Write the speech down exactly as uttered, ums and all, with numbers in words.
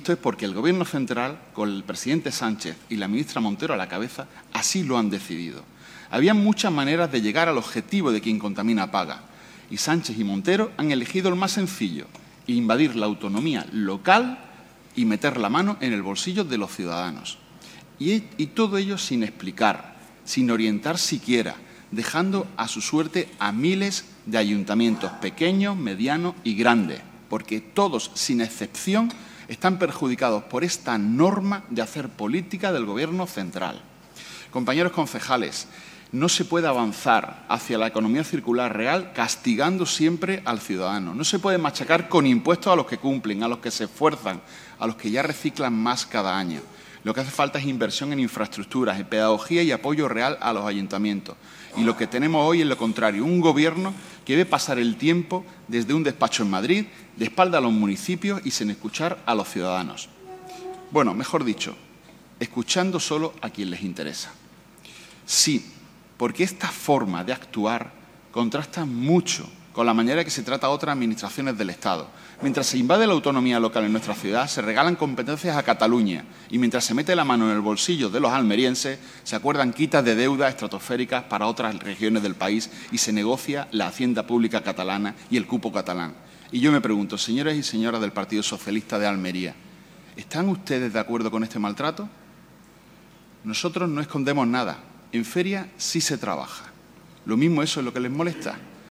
esto es porque el Gobierno central, con el presidente Sánchez y la ministra Montero a la cabeza, así lo han decidido. Había muchas maneras de llegar al objetivo de quien contamina paga, y Sánchez y Montero han elegido el más sencillo, invadir la autonomía local y meter la mano en el bolsillo de los ciudadanos. Y, y todo ello sin explicar, sin orientar siquiera, dejando a su suerte a miles de ayuntamientos pequeños, medianos y grandes, porque todos, sin excepción, están perjudicados por esta norma de hacer política del Gobierno central. Compañeros concejales, no se puede avanzar hacia la economía circular real castigando siempre al ciudadano. No se puede machacar con impuestos a los que cumplen, a los que se esfuerzan, a los que ya reciclan más cada año. Lo que hace falta es inversión en infraestructuras, en pedagogía y apoyo real a los ayuntamientos. Y lo que tenemos hoy es lo contrario, un Gobierno que ve pasar el tiempo desde un despacho en Madrid, de espalda a los municipios y sin escuchar a los ciudadanos. Bueno, mejor dicho, escuchando solo a quien les interesa. Sí, porque esta forma de actuar contrasta mucho con la manera que se trata a otras administraciones del Estado. Mientras se invade la autonomía local en nuestra ciudad, se regalan competencias a Cataluña y mientras se mete la mano en el bolsillo de los almerienses, se acuerdan quitas de deuda estratosféricas para otras regiones del país y se negocia la hacienda pública catalana y el cupo catalán. Y yo me pregunto, señores y señoras del Partido Socialista de Almería, ¿están ustedes de acuerdo con este maltrato? Nosotros no escondemos nada. En feria sí se trabaja. Lo mismo eso es lo que les molesta.